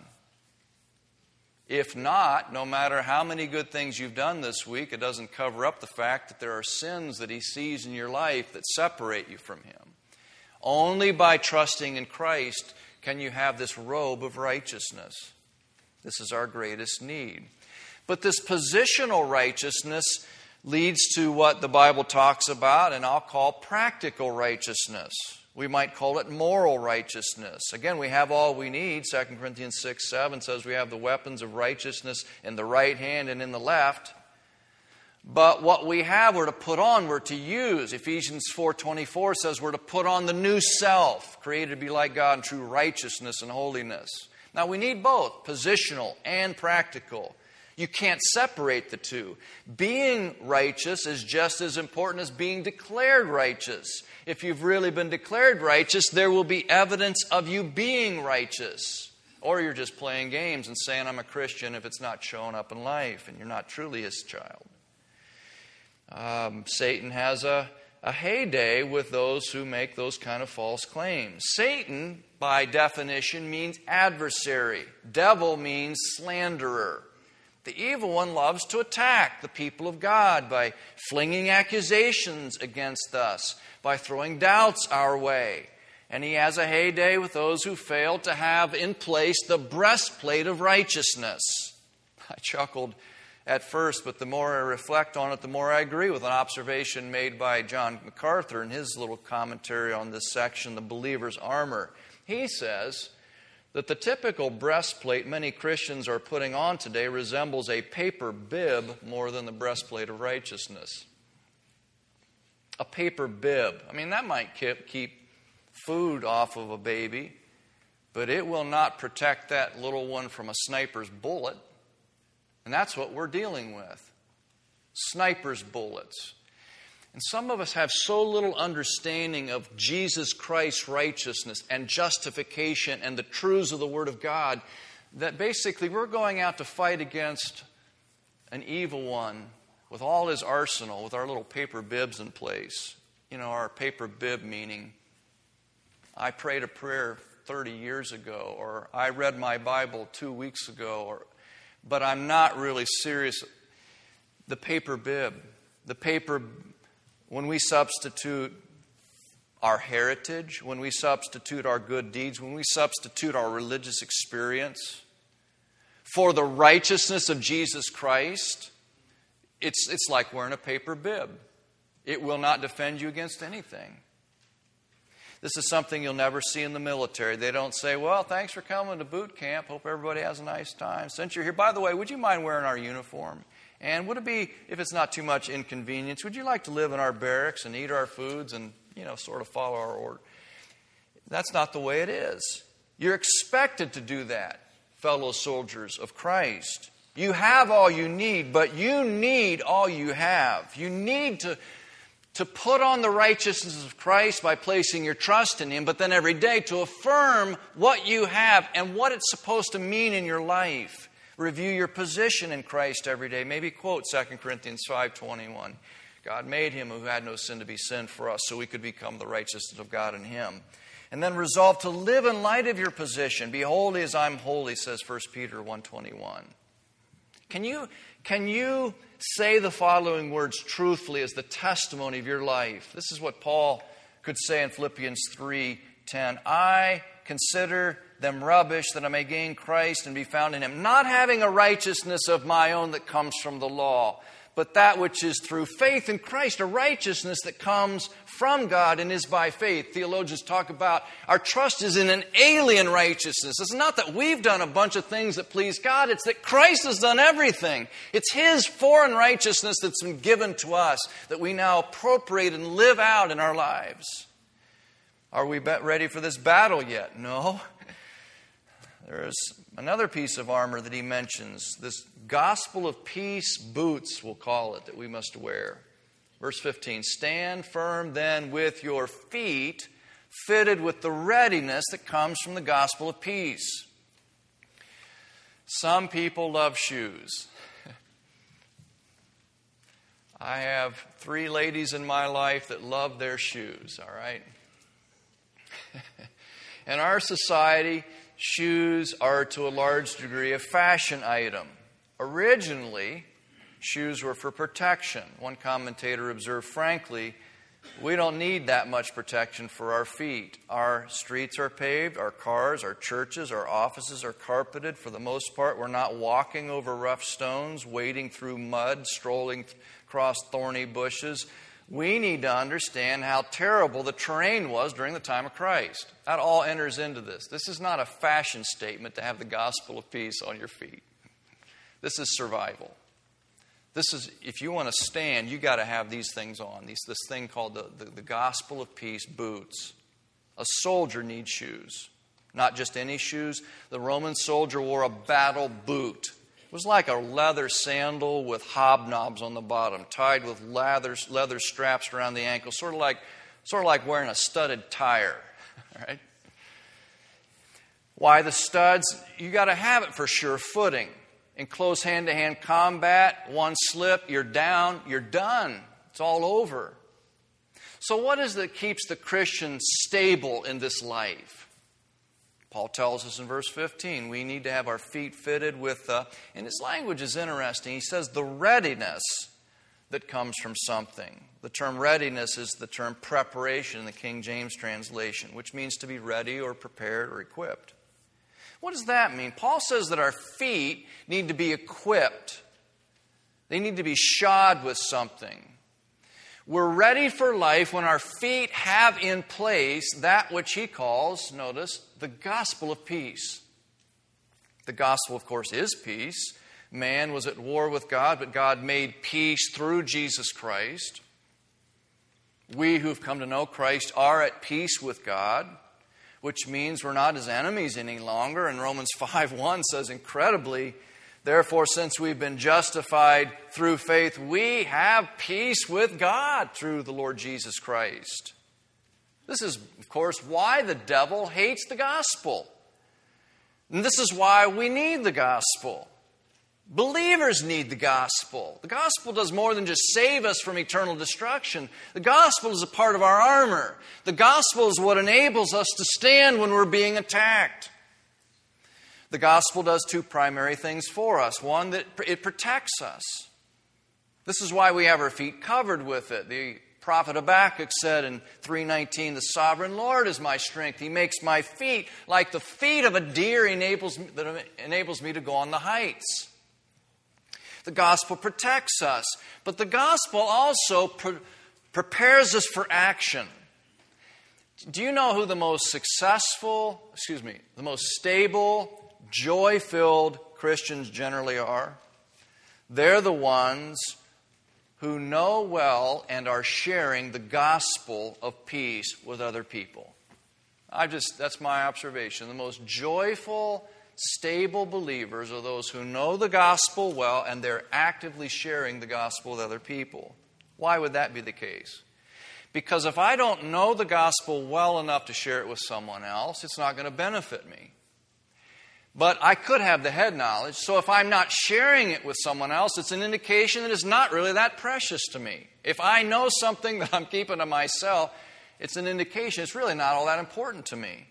If not, no matter how many good things you've done this week, it doesn't cover up the fact that there are sins that He sees in your life that separate you from Him. Only by trusting in Christ can you have this robe of righteousness. This is our greatest need. But this positional righteousness leads to what the Bible talks about, and I'll call practical righteousness. We might call it moral righteousness. Again, we have all we need. Second Corinthians six seven says we have the weapons of righteousness in the right hand and in the left. But what we have, we're to put on, we're to use. Ephesians four twenty-four says we're to put on the new self, created to be like God in true righteousness and holiness. Now, we need both, positional and practical. You can't separate the two. Being righteous is just as important as being declared righteous. If you've really been declared righteous, there will be evidence of you being righteous. Or you're just playing games and saying, I'm a Christian, if it's not showing up in life, and you're not truly His child. Um, Satan has a, a heyday with those who make those kind of false claims. Satan, by definition, means adversary. Devil means slanderer. The evil one loves to attack the people of God by flinging accusations against us, by throwing doubts our way. And he has a heyday with those who fail to have in place the breastplate of righteousness. I chuckled at first, but the more I reflect on it, the more I agree with an observation made by John MacArthur in his little commentary on this section, The Believer's Armor. He says that the typical breastplate many Christians are putting on today resembles a paper bib more than the breastplate of righteousness. A paper bib. I mean, that might keep food off of a baby, but it will not protect that little one from a sniper's bullet. And that's what we're dealing with. Sniper's bullets. And some of us have so little understanding of Jesus Christ's righteousness and justification and the truths of the Word of God that basically we're going out to fight against an evil one with all his arsenal, with our little paper bibs in place. You know, our paper bib meaning, I prayed a prayer thirty years ago, or I read my Bible two weeks ago, or but I'm not really serious. The paper bib, the paper When we substitute our heritage, when we substitute our good deeds, when we substitute our religious experience for the righteousness of Jesus Christ, it's, it's like wearing a paper bib. It will not defend you against anything. This is something you'll never see in the military. They don't say, well, thanks for coming to boot camp. Hope everybody has a nice time. Since you're here, by the way, would you mind wearing our uniform? And would it be, if it's not too much inconvenience, would you like to live in our barracks and eat our foods and, you know, sort of follow our order? That's not the way it is. You're expected to do that, fellow soldiers of Christ. You have all you need, but you need all you have. You need to, to put on the righteousness of Christ by placing your trust in Him, but then every day to affirm what you have and what it's supposed to mean in your life. Review your position in Christ every day. Maybe quote Second Corinthians five twenty-one. God made Him who had no sin to be sin for us so we could become the righteousness of God in Him. And then resolve to live in light of your position. Be holy as I'm holy, says First Peter one twenty-one. Can you, can you say the following words truthfully as the testimony of your life? This is what Paul could say in Philippians three ten. I consider them rubbish, that I may gain Christ and be found in Him, not having a righteousness of my own that comes from the law, but that which is through faith in Christ, a righteousness that comes from God and is by faith. Theologians talk about our trust is in an alien righteousness. It's not that we've done a bunch of things that please God. It's that Christ has done everything. It's His foreign righteousness that's been given to us that we now appropriate and live out in our lives. Are we ready for this battle yet? No. There's another piece of armor that he mentions, this gospel of peace boots, we'll call it, that we must wear. Verse fifteen, stand firm then with your feet fitted with the readiness that comes from the gospel of peace. Some people love shoes. I have three ladies in my life that love their shoes, all right? In our society, shoes are to a large degree a fashion item. Originally, shoes were for protection. One commentator observed, frankly, we don't need that much protection for our feet. Our streets are paved, our cars, our churches, our offices are carpeted. For the most part, we're not walking over rough stones, wading through mud, strolling across thorny bushes. We need to understand how terrible the terrain was during the time of Christ. That all enters into this. This is not a fashion statement to have the gospel of peace on your feet. This is survival. This is, if you want to stand, you got to have these things on. These, this thing called the, the, the gospel of peace boots. A soldier needs shoes. Not just any shoes. The Roman soldier wore a battle boot. It was like a leather sandal with hobnobs on the bottom, tied with leather, leather straps around the ankle, sort of like, sort of like wearing a studded tire. Right? Why the studs? You got to have it for sure footing. In close hand-to-hand combat, one slip, you're down, you're done. It's all over. So what is it that keeps the Christian stable in this life? Paul tells us in verse fifteen, we need to have our feet fitted with, uh, and his language is interesting. He says the readiness that comes from something. The term readiness is the term preparation in the King James translation, which means to be ready or prepared or equipped. What does that mean? Paul says that our feet need to be equipped. They need to be shod with something. We're ready for life when our feet have in place that which he calls, notice, the gospel of peace. The gospel, of course, is peace. Man was at war with God, but God made peace through Jesus Christ. We who've come to know Christ are at peace with God, which means we're not his enemies any longer. And Romans five one says incredibly, therefore, since we've been justified through faith, we have peace with God through the Lord Jesus Christ. This is, of course, why the devil hates the gospel. And this is why we need the gospel. Believers need the gospel. The gospel does more than just save us from eternal destruction. The gospel is a part of our armor. The gospel is what enables us to stand when we're being attacked. The gospel does two primary things for us. One, that it protects us. This is why we have our feet covered with it. The prophet Habakkuk said in three nineteen, the sovereign Lord is my strength. He makes my feet like the feet of a deer, enables, that enables me to go on the heights. The gospel protects us, but the gospel also pre- prepares us for action. Do you know who the most successful, excuse me, the most stable, joy-filled Christians generally are? They're the ones who know well and are sharing the gospel of peace with other people. I just, that's my observation. The most joyful, stable believers are those who know the gospel well and they're actively sharing the gospel with other people. Why would that be the case? Because if I don't know the gospel well enough to share it with someone else, it's not going to benefit me. But I could have the head knowledge, so if I'm not sharing it with someone else, it's an indication that it's not really that precious to me. If I know something that I'm keeping to myself, it's an indication it's really not all that important to me.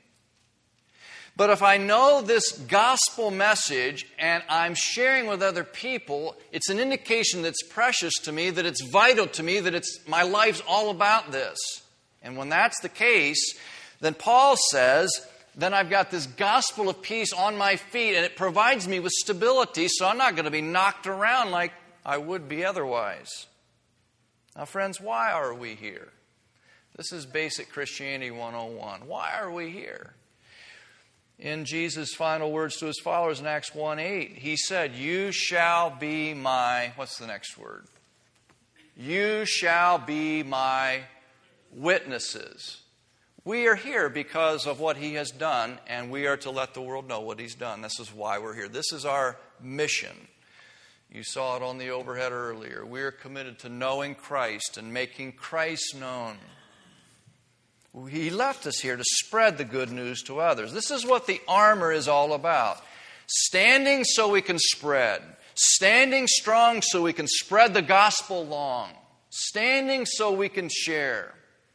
But if I know this gospel message and I'm sharing with other people, it's an indication that's precious to me, that it's vital to me, that it's my life's all about this. And when that's the case, then Paul says, then I've got this gospel of peace on my feet and it provides me with stability, so I'm not going to be knocked around like I would be otherwise. Now, friends, why are we here? This is basic Christianity one oh one. Why are we here? In Jesus' final words to his followers in Acts one eight, he said, you shall be my, what's the next word? You shall be my witnesses. We are here because of what he has done, and we are to let the world know what he's done. This is why we're here. This is our mission. You saw it on the overhead earlier. We are committed to knowing Christ and making Christ known. He left us here to spread the good news to others. This is what the armor is all about. Standing so we can spread. Standing strong so we can spread the gospel long. Standing so we can share.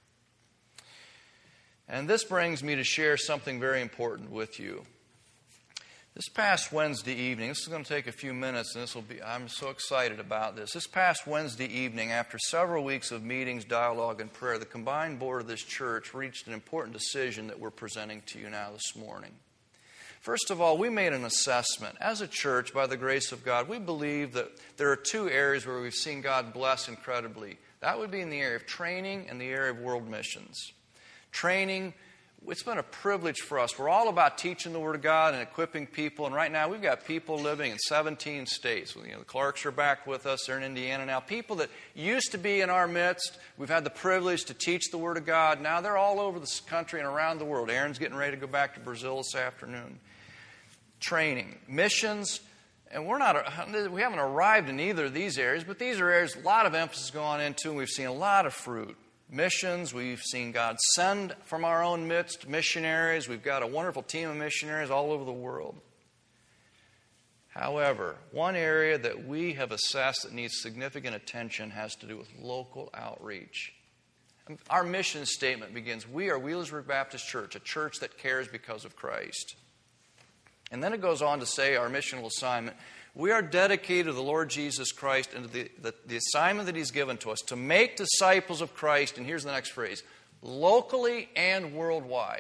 And this brings me to share something very important with you. This past Wednesday evening, this is going to take a few minutes, and this will be, I'm so excited about this. This past Wednesday evening, after several weeks of meetings, dialogue, and prayer, the combined board of this church reached an important decision that we're presenting to you now this morning. First of all, we made an assessment. As a church, by the grace of God, we believe that there are two areas where we've seen God bless incredibly. That would be in the area of training and the area of world missions. Training, it's been a privilege for us. We're all about teaching the Word of God and equipping people. And right now we've got people living in seventeen states. You know, the Clarks are back with us. They're in Indiana now. People that used to be in our midst. We've had the privilege to teach the Word of God. Now they're all over this country and around the world. Aaron's getting ready to go back to Brazil this afternoon. Training, missions, and we're not, we haven't arrived in either of these areas, but these are areas a lot of emphasis going into, and we've seen a lot of fruit. Missions, we've seen God send from our own midst missionaries. We've got a wonderful team of missionaries all over the world. However, one area that we have assessed that needs significant attention has to do with local outreach. Our mission statement begins, we are Wheelersburg Baptist Church, a church that cares because of Christ. And then it goes on to say our missional assignment, we are dedicated to the Lord Jesus Christ and to the, the, the assignment that He's given to us to make disciples of Christ, and here's the next phrase, locally and worldwide.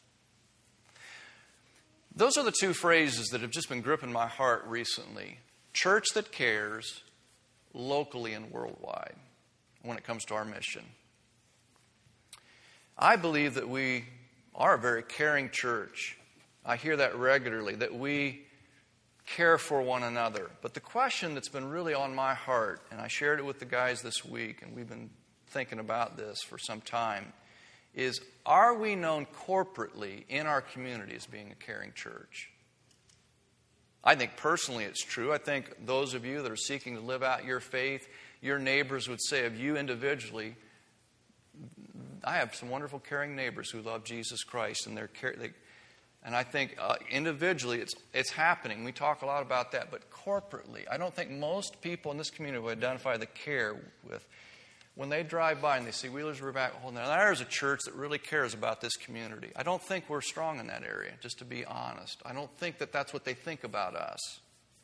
Those are the two phrases that have just been gripping my heart recently. Church that cares, locally and worldwide, when it comes to our mission. I believe that we are a very caring church. I hear that regularly, that we care for one another. But the question that's been really on my heart, and I shared it with the guys this week, and we've been thinking about this for some time, is are we known corporately in our community as being a caring church? I think personally it's true. I think those of you that are seeking to live out your faith, your neighbors would say of you individually, I have some wonderful caring neighbors who love Jesus Christ, and they're care, they And I think uh, individually it's it's happening. We talk a lot about that. But corporately, I don't think most people in this community would identify the care with. When they drive by and they see Wheelersburg back, oh, now there's a church that really cares about this community. I don't think we're strong in that area, just to be honest. I don't think that that's what they think about us.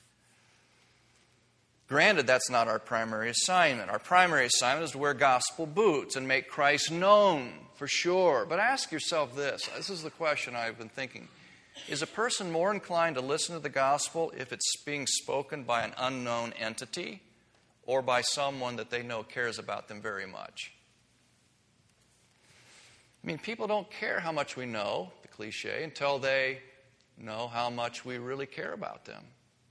Granted, that's not our primary assignment. Our primary assignment is to wear gospel boots and make Christ known, for sure. But ask yourself this. This is the question I've been thinking. Is a person more inclined to listen to the gospel if it's being spoken by an unknown entity or by someone that they know cares about them very much? I mean, people don't care how much we know, the cliche, until they know how much we really care about them.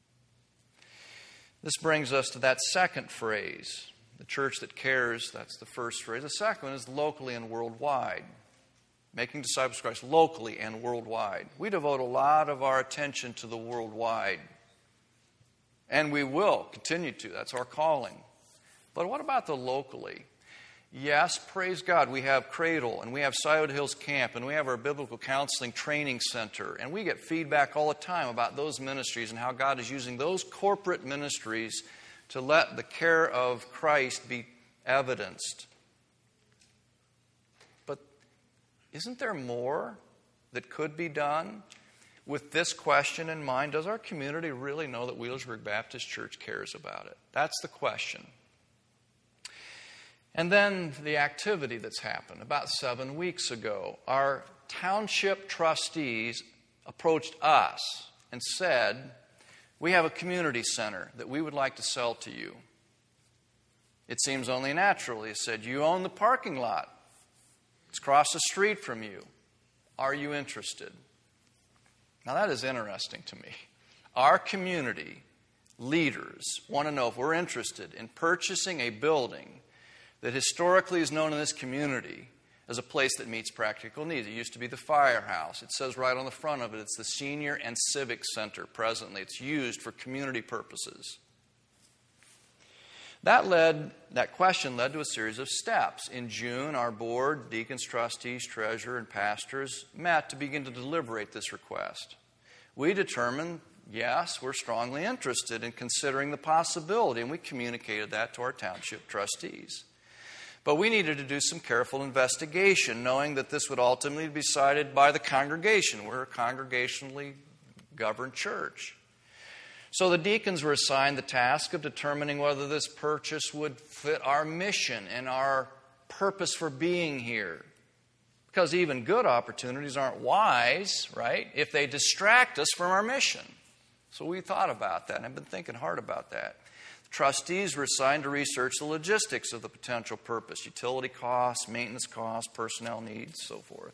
This brings us to that second phrase, the church that cares. That's the first phrase. The second one is locally and worldwide. Making disciples of Christ locally and worldwide. We devote a lot of our attention to the worldwide. And we will continue to. That's our calling. But what about the locally? Yes, praise God, we have Cradle, and we have Scioto Hills Camp, and we have our Biblical Counseling Training Center, and we get feedback all the time about those ministries and how God is using those corporate ministries to let the care of Christ be evidenced. But isn't there more that could be done? With this question in mind, does our community really know that Wheelersburg Baptist Church cares about it? That's the question. And then the activity that's happened. About seven weeks ago, our township trustees approached us and said, we have a community center that we would like to sell to you. It seems only natural. He said, you own the parking lot. It's across the street from you. Are you interested? Now that is interesting to me. Our community leaders want to know if we're interested in purchasing a building that historically is known in this community as a place that meets practical needs. It used to be the firehouse. It says right on the front of it, it's the Senior and Civic Center presently. It's used for community purposes. That led, that question led to a series of steps. In June, our board, deacons, trustees, treasurer, and pastors met to begin to deliberate this request. We determined, yes, we're strongly interested in considering the possibility, and we communicated that to our township trustees. But we needed to do some careful investigation, knowing that this would ultimately be decided by the congregation. We're a congregationally governed church. So the deacons were assigned the task of determining whether this purchase would fit our mission and our purpose for being here. Because even good opportunities aren't wise, right, if they distract us from our mission. So we thought about that, and I've been thinking hard about that. The trustees were assigned to research the logistics of the potential purpose, utility costs, maintenance costs, personnel needs, so forth.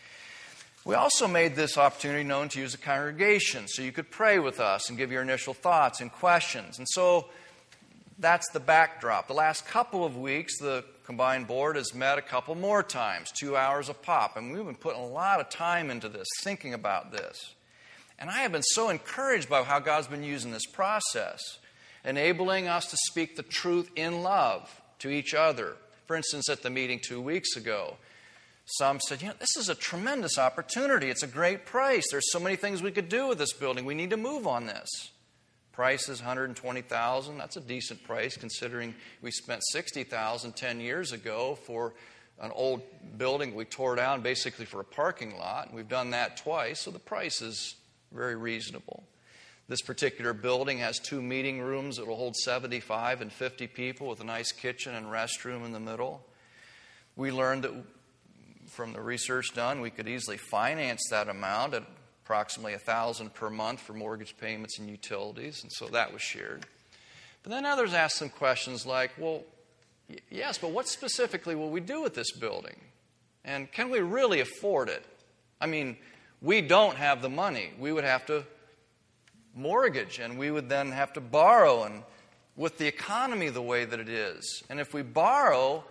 We also made this opportunity known to you as a congregation, so you could pray with us and give your initial thoughts and questions. And so that's the backdrop. The last couple of weeks, the combined board has met a couple more times, two hours a pop. And we've been putting a lot of time into this, thinking about this. And I have been so encouraged by how God's been using this process, enabling us to speak the truth in love to each other. For instance, at the meeting two weeks ago, some said, you know, this is a tremendous opportunity. It's a great price. There's so many things we could do with this building. We need to move on this. Price is one hundred twenty thousand dollars. That's a decent price considering we spent sixty thousand dollars ten years ago for an old building we tore down basically for a parking lot. And we've done that twice, so the price is very reasonable. This particular building has two meeting rooms that will hold seventy-five and fifty people with a nice kitchen and restroom in the middle. We learned that from the research done, we could easily finance that amount at approximately one thousand dollars per month for mortgage payments and utilities, and so that was shared. But then others asked some questions like, well, y- yes, but what specifically will we do with this building? And can we really afford it? I mean, we don't have the money. We would have to mortgage, and we would then have to borrow, and with the economy the way that it is. And if we borrow,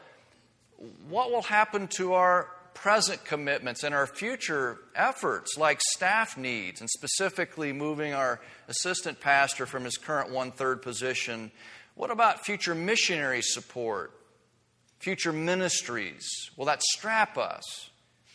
what will happen to our present commitments and our future efforts like staff needs, and specifically moving our assistant pastor from his current one-third position? What about future missionary support, future ministries? Will that strap us?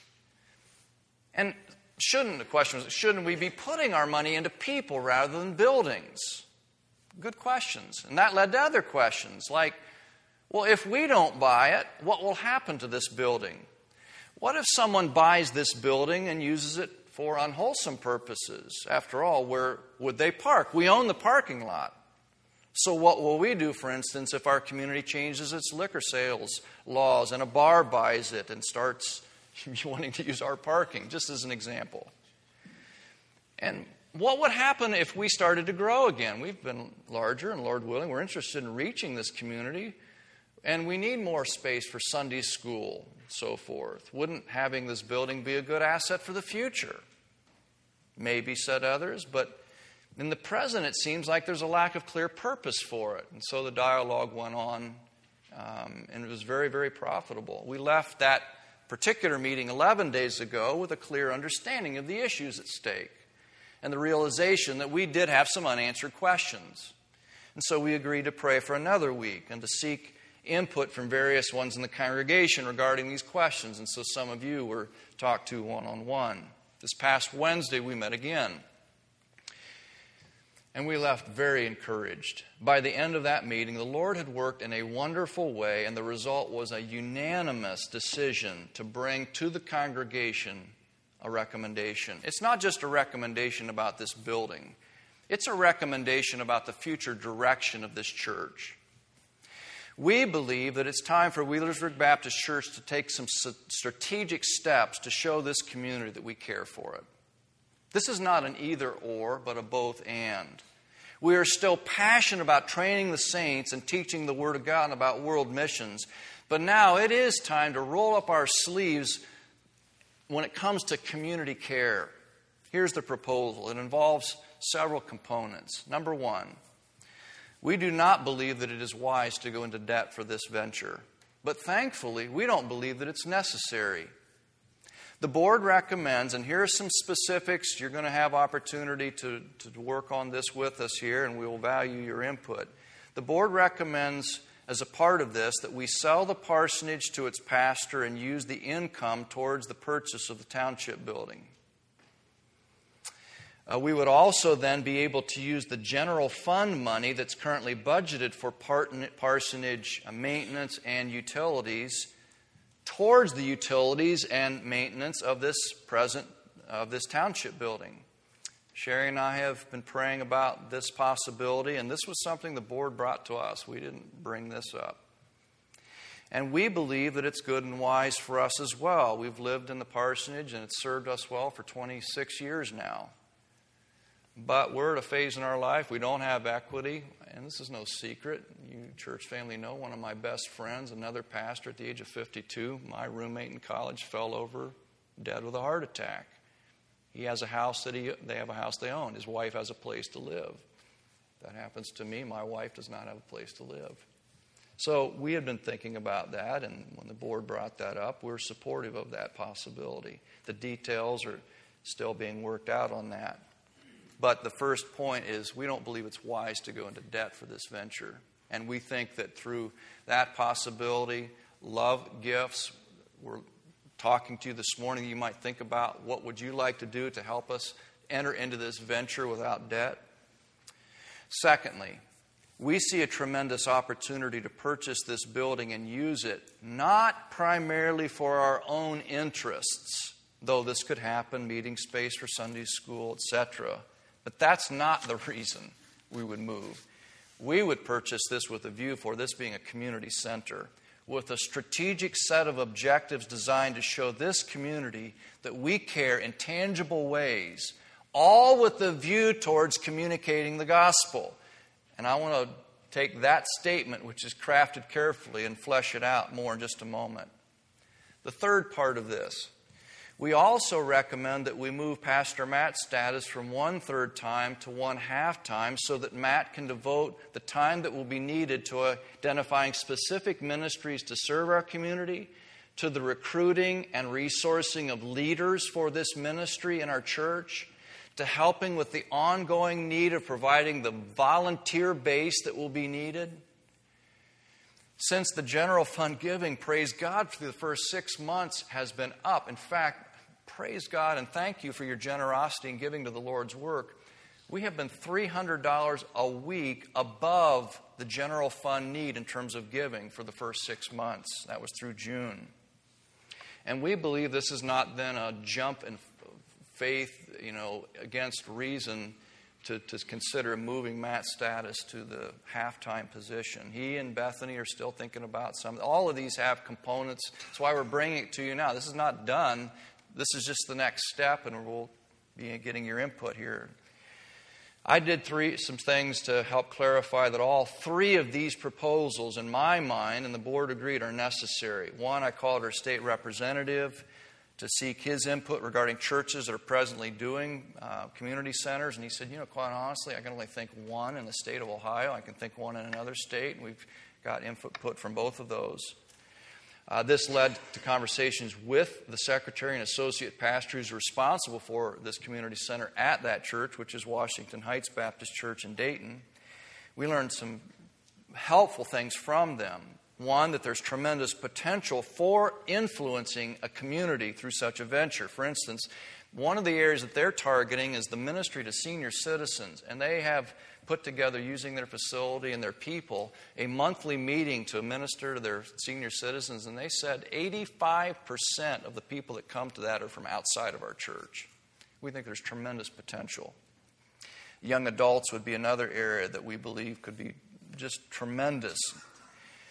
And shouldn't, the question was, shouldn't we be putting our money into people rather than buildings? Good questions. And that led to other questions like, well, if we don't buy it, what will happen to this building? What if someone buys this building and uses it for unwholesome purposes? After all, where would they park? We own the parking lot. So what will we do, for instance, if our community changes its liquor sales laws and a bar buys it and starts wanting to use our parking, just as an example? And what would happen if we started to grow again? We've been larger, and Lord willing, we're interested in reaching this community. And we need more space for Sunday school, so forth. Wouldn't having this building be a good asset for the future? Maybe, said others, but in the present it seems like there's a lack of clear purpose for it. And so the dialogue went on, um, and it was very, very profitable. We left that particular meeting eleven days ago with a clear understanding of the issues at stake and the realization that we did have some unanswered questions. And so we agreed to pray for another week and to seek input from various ones in the congregation regarding these questions. And so some of you were talked to one-on-one. This past Wednesday, we met again. And we left very encouraged. By the end of that meeting, the Lord had worked in a wonderful way, and the result was a unanimous decision to bring to the congregation a recommendation. It's not just a recommendation about this building. It's a recommendation about the future direction of this church. We believe that it's time for Wheelersburg Baptist Church to take some strategic steps to show this community that we care for it. This is not an either or, but a both and. We are still passionate about training the saints and teaching the Word of God and about world missions. But now it is time to roll up our sleeves when it comes to community care. Here's the proposal. It involves several components. Number one, we do not believe that it is wise to go into debt for this venture. But thankfully, we don't believe that it's necessary. The board recommends, and here are some specifics. You're going to have opportunity to, to work on this with us here, and we will value your input. The board recommends, as a part of this, that we sell the parsonage to its pastor and use the income towards the purchase of the township building. Uh, we would also then be able to use the general fund money that's currently budgeted for parsonage maintenance and utilities towards the utilities and maintenance of this present of this township building. Sherry and I have been praying about this possibility, and this was something the board brought to us. We didn't bring this up. And we believe that it's good and wise for us as well. We've lived in the parsonage, and it's served us well for twenty-six years now. But we're at a phase in our life, we don't have equity, and this is no secret. You, church family, know one of my best friends, another pastor at the age of fifty-two, my roommate in college, fell over dead with a heart attack. He has a house that he, they have a house they own. His wife has a place to live. That happens to me. My wife does not have a place to live. So we had been thinking about that, and when the board brought that up, we were supportive of that possibility. The details are still being worked out on that. But the first point is we don't believe it's wise to go into debt for this venture. And we think that through that possibility, love gifts, we're talking to you this morning, you might think about what would you like to do to help us enter into this venture without debt. Secondly, we see a tremendous opportunity to purchase this building and use it not primarily for our own interests, though this could happen, meeting space for Sunday school, et cetera. But that's not the reason we would move. We would purchase this with a view for this being a community center with a strategic set of objectives designed to show this community that we care in tangible ways, all with the view towards communicating the gospel. And I want to take that statement, which is crafted carefully, and flesh it out more in just a moment. The third part of this, we also recommend that we move Pastor Matt's status from one-third time to one-half time so that Matt can devote the time that will be needed to identifying specific ministries to serve our community, to the recruiting and resourcing of leaders for this ministry in our church, to helping with the ongoing need of providing the volunteer base that will be needed. Since the general fund giving, praise God, for the first six months has been up. In fact, praise God and thank you for your generosity in giving to the Lord's work. We have been three hundred dollars a week above the general fund need in terms of giving for the first six months. That was through June. And we believe this is not then a jump in faith, you know, against reason to, to consider moving Matt's status to the halftime position. He and Bethany are still thinking about some. All of these have components. That's why we're bringing it to you now. This is not done. This is just the next step, and we'll be getting your input here. I did three some things to help clarify that all three of these proposals, in my mind, and the board agreed, are necessary. One, I called our state representative to seek his input regarding churches that are presently doing uh, community centers. And he said, you know, quite honestly, I can only think one in the state of Ohio. I can think one in another state. And we've got input from both of those. Uh, this led to conversations with the secretary and associate pastor who's responsible for this community center at that church, which is Washington Heights Baptist Church in Dayton. We learned some helpful things from them. One, that there's tremendous potential for influencing a community through such a venture. For instance, one of the areas that they're targeting is the ministry to senior citizens. And they have put together, using their facility and their people, a monthly meeting to minister to their senior citizens. And they said eighty-five percent of the people that come to that are from outside of our church. We think there's tremendous potential. Young adults would be another area that we believe could be just tremendous.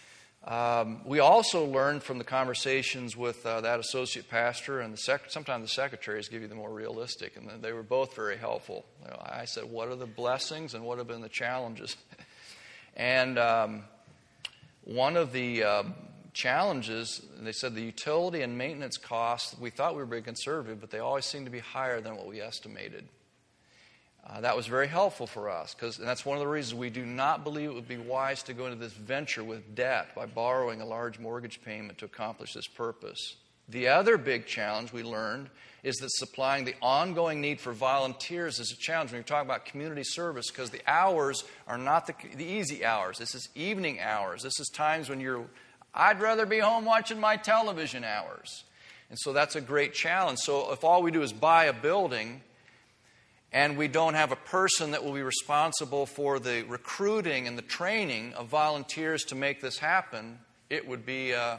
Um, we also learned from the conversations with uh, that associate pastor and the sec- sometimes the secretaries give you the more realistic, and they were both very helpful. You know, I said, what are the blessings and what have been the challenges? and um, one of the uh, challenges, they said the utility and maintenance costs, we thought we were being conservative, but they always seem to be higher than what we estimated. Uh, that was very helpful for us, because and that's one of the reasons we do not believe it would be wise to go into this venture with debt by borrowing a large mortgage payment to accomplish this purpose. The other big challenge we learned is that supplying the ongoing need for volunteers is a challenge when you talk about community service, because the hours are not the, the easy hours. This is evening hours. This is times when you're, I'd rather be home watching my television hours. And so that's a great challenge. So if all we do is buy a building, and we don't have a person that will be responsible for the recruiting and the training of volunteers to make this happen, it would be, a,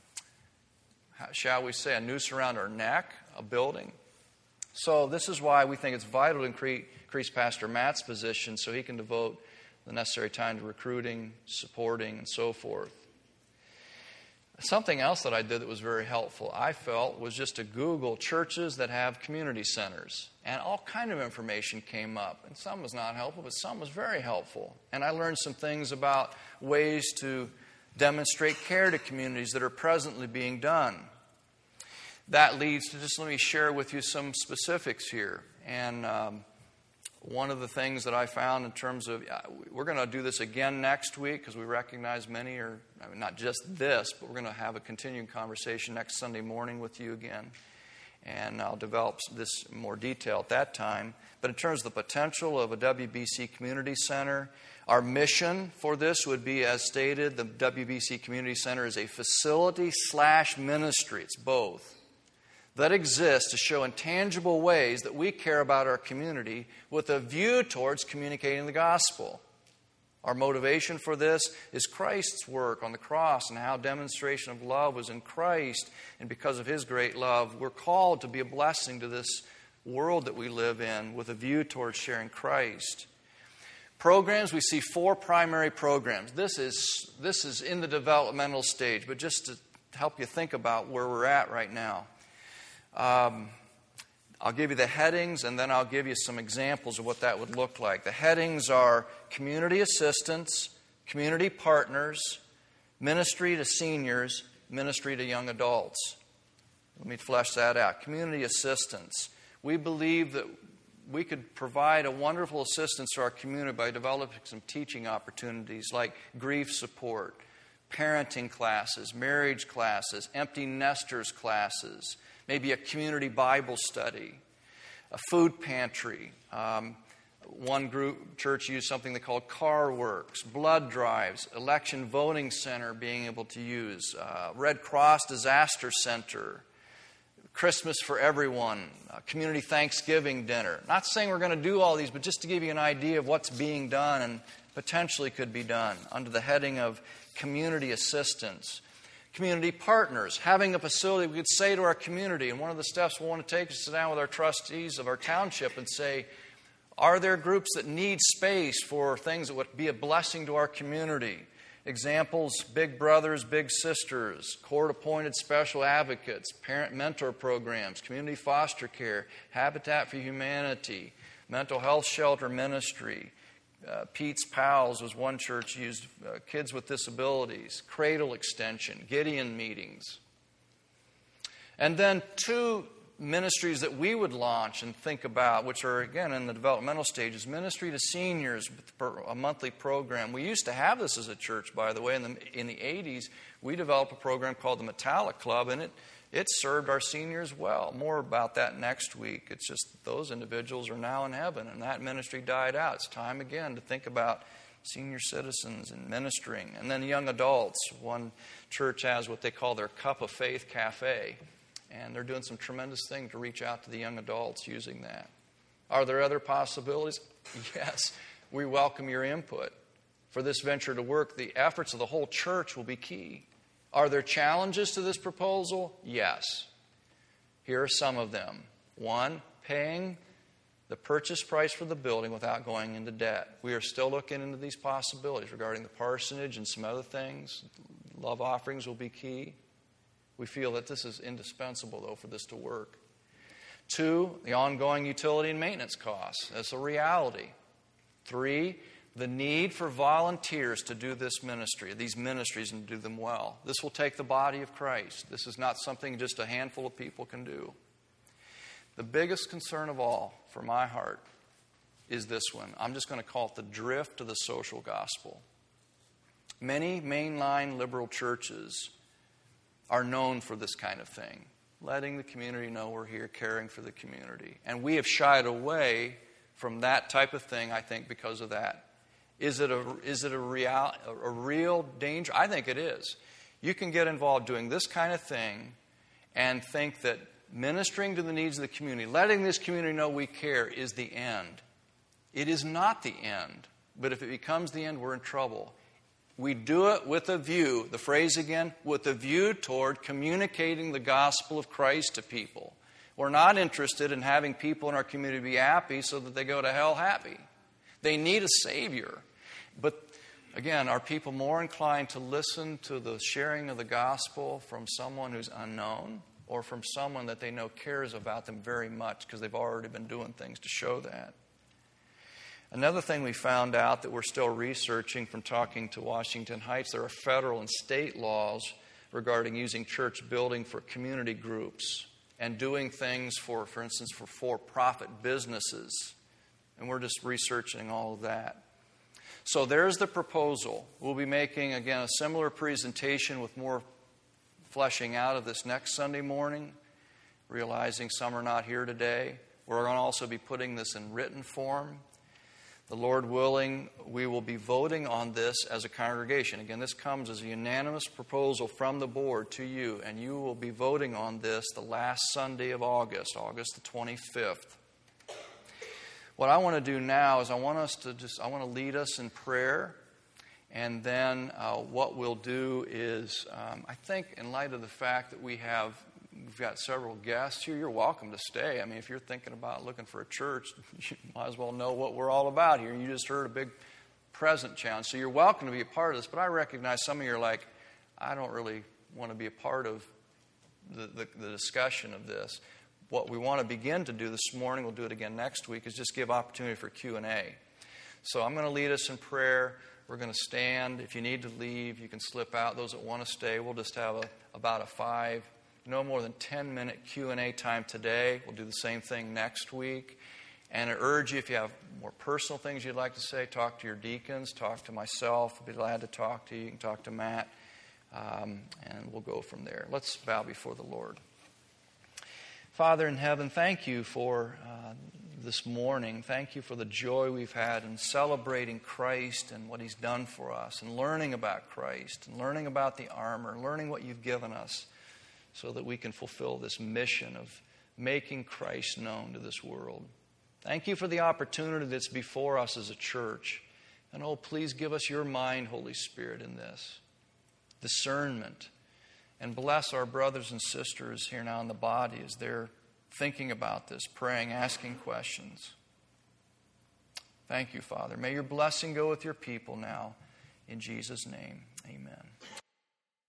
shall we say, a noose around our neck, a building. So this is why we think it's vital to increase Pastor Matt's position so he can devote the necessary time to recruiting, supporting, and so forth. Something else that I did that was very helpful, I felt, was just to Google churches that have community centers. And all kind of information came up. And some was not helpful, but some was very helpful. And I learned some things about ways to demonstrate care to communities that are presently being done. That leads to, just let me share with you some specifics here. And um, one of the things that I found in terms of, we're going to do this again next week because we recognize many are, I mean, not just this, but we're going to have a continuing conversation next Sunday morning with you again. And I'll develop this in more detail at that time. But in terms of the potential of a W B C Community Center, our mission for this would be, as stated, the W B C Community Center is a facility slash ministry. It's both. That exists to show in tangible ways that we care about our community with a view towards communicating the gospel. Our motivation for this is Christ's work on the cross and how demonstration of love was in Christ. And because of His great love, we're called to be a blessing to this world that we live in with a view towards sharing Christ. Programs, we see four primary programs. This is, this is in the developmental stage, but just to help you think about where we're at right now. Um, I'll give you the headings, and then I'll give you some examples of what that would look like. The headings are community assistance, community partners, ministry to seniors, ministry to young adults. Let me flesh that out. Community assistance. We believe that we could provide a wonderful assistance to our community by developing some teaching opportunities like grief support, parenting classes, marriage classes, empty nesters classes, maybe a community Bible study, a food pantry. Um, one group, church used something they called Car Works, blood drives, election voting center being able to use, uh, Red Cross Disaster Center, Christmas for everyone, a community Thanksgiving dinner. Not saying we're going to do all these, but just to give you an idea of what's being done and potentially could be done under the heading of community assistance. Community partners, having a facility we could say to our community, and one of the steps we want to take is sit down with our trustees of our township and say, are there groups that need space for things that would be a blessing to our community? Examples, big brothers, big sisters, court-appointed special advocates, parent mentor programs, community foster care, Habitat for Humanity, mental health shelter ministry. Uh, Pete's Pals was one church used, uh, kids with disabilities, Cradle Extension, Gideon meetings. And then two ministries that we would launch and think about, which are, again, in the developmental stages, ministry to seniors, a monthly program. We used to have this as a church, by the way. In the, in the eighties, we developed a program called the Metallic Club, and it It served our seniors well. More about that next week. It's just those individuals are now in heaven, and that ministry died out. It's time again to think about senior citizens and ministering. And then young adults. One church has what they call their Cup of Faith Cafe, and they're doing some tremendous things to reach out to the young adults using that. Are there other possibilities? Yes. We welcome your input. For this venture to work, the efforts of the whole church will be key. Are there challenges to this proposal? Yes. Here are some of them. One, paying the purchase price for the building without going into debt. We are still looking into these possibilities regarding the parsonage and some other things. Love offerings will be key. We feel that this is indispensable, though, for this to work. Two, the ongoing utility and maintenance costs. That's a reality. Three, the need for volunteers to do this ministry, these ministries, and do them well. This will take the body of Christ. This is not something just a handful of people can do. The biggest concern of all for my heart is this one. I'm just going to call it the drift of the social gospel. Many mainline liberal churches are known for this kind of thing, letting the community know we're here, caring for the community. And we have shied away from that type of thing, I think, because of that. Is it a, is it a, real, a real danger? I think it is. You can get involved doing this kind of thing and think that ministering to the needs of the community, letting this community know we care, is the end. It is not the end. But if it becomes the end, we're in trouble. We do it with a view, the phrase again, with a view toward communicating the gospel of Christ to people. We're not interested in having people in our community be happy so that they go to hell happy. They need a Savior. But again, are people more inclined to listen to the sharing of the gospel from someone who's unknown or from someone that they know cares about them very much because they've already been doing things to show that? Another thing we found out that we're still researching from talking to Washington Heights, there are federal and state laws regarding using church building for community groups and doing things for, for instance, for for-profit businesses. And we're just researching all of that. So there's the proposal. We'll be making, again, a similar presentation with more fleshing out of this next Sunday morning, realizing some are not here today. We're going to also be putting this in written form. The Lord willing, we will be voting on this as a congregation. Again, this comes as a unanimous proposal from the board to you, and you will be voting on this the last Sunday of August, August the twenty-fifth. What I want to do now is I want us to just, I want to lead us in prayer, and then uh, what we'll do is, um, I think in light of the fact that we have We've got several guests here. You're welcome to stay. I mean, if you're thinking about looking for a church, you might as well know what we're all about here. You just heard a big present challenge. So you're welcome to be a part of this. But I recognize some of you are like, I don't really want to be a part of the, the, the discussion of this. What we want to begin to do this morning, we'll do it again next week, is just give opportunity for Q and A. So I'm going to lead us in prayer. We're going to stand. If you need to leave, you can slip out. Those that want to stay, we'll just have a, about a five no more than ten minute Q and A time today. We'll do the same thing next week. And I urge you, if you have more personal things you'd like to say, talk to your deacons, talk to myself. I'll be glad to talk to you. You can talk to Matt. Um, and we'll go from there. Let's bow before the Lord. Father in heaven, thank you for uh, this morning. Thank you for the joy we've had in celebrating Christ and what He's done for us, and learning about Christ, and learning about the armor, and learning what you've given us, so that we can fulfill this mission of making Christ known to this world. Thank you for the opportunity that's before us as a church. And oh, please give us your mind, Holy Spirit, in this. Discernment. And bless our brothers and sisters here now in the body as they're thinking about this, praying, asking questions. Thank you, Father. May your blessing go with your people now. In Jesus' name, amen.